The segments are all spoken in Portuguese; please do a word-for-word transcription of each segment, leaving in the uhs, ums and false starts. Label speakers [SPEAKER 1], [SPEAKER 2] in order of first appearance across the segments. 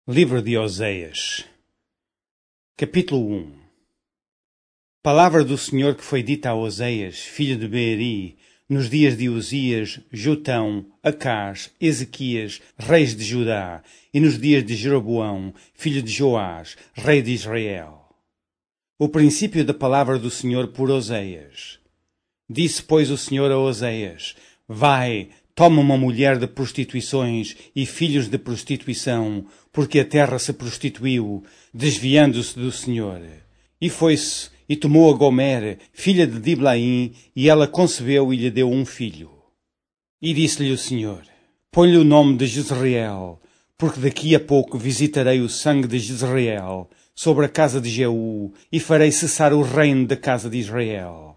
[SPEAKER 1] Livro de Oséias, capítulo um. Palavra do Senhor que foi dita a Oséias, filho de Beeri, nos dias de Uzias, Jotão, Acás, Ezequias, reis de Judá, e nos dias de Jeroboão, filho de Joás, rei de Israel. O princípio da palavra do Senhor por Oséias. Disse, pois, o Senhor a Oséias: Vai, toma uma mulher de prostituições e filhos de prostituição, porque a terra se prostituiu, desviando-se do Senhor. E foi-se, e tomou a Gomer, filha de Diblaim, e ela concebeu e lhe deu um filho. E disse-lhe o Senhor: Põe-lhe o nome de Jezreel, porque daqui a pouco visitarei o sangue de Jezreel sobre a casa de Jeú, e farei cessar o reino da casa de Israel.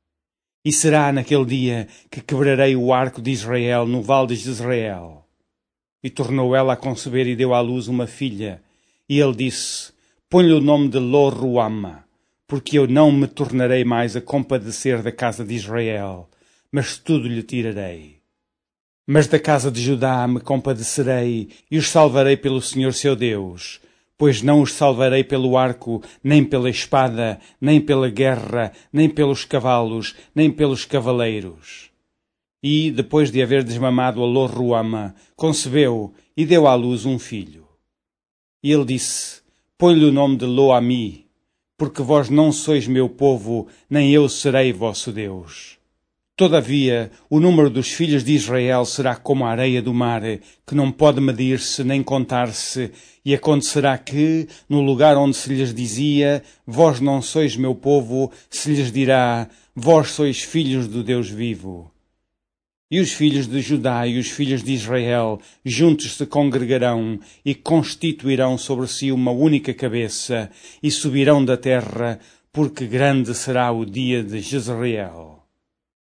[SPEAKER 1] E será naquele dia que quebrarei o arco de Israel no vale de Jezreel. E tornou ela a conceber e deu à luz uma filha. E ele disse: Põe-lhe o nome de Lo-ruama, porque eu não me tornarei mais a compadecer da casa de Israel, mas tudo lhe tirarei. Mas da casa de Judá me compadecerei e os salvarei pelo Senhor seu Deus, pois não os salvarei pelo arco, nem pela espada, nem pela guerra, nem pelos cavalos, nem pelos cavaleiros. E, depois de haver desmamado a Lo-ruama, concebeu e deu à luz um filho. E ele disse: Põe-lhe o nome de Lo-ami, porque vós não sois meu povo, nem eu serei vosso Deus. Todavia, o número dos filhos de Israel será como a areia do mar, que não pode medir-se nem contar-se, e acontecerá que, no lugar onde se lhes dizia, vós não sois meu povo, se lhes dirá, vós sois filhos do Deus vivo. E os filhos de Judá e os filhos de Israel juntos se congregarão e constituirão sobre si uma única cabeça, e subirão da terra, porque grande será o dia de Jezreel.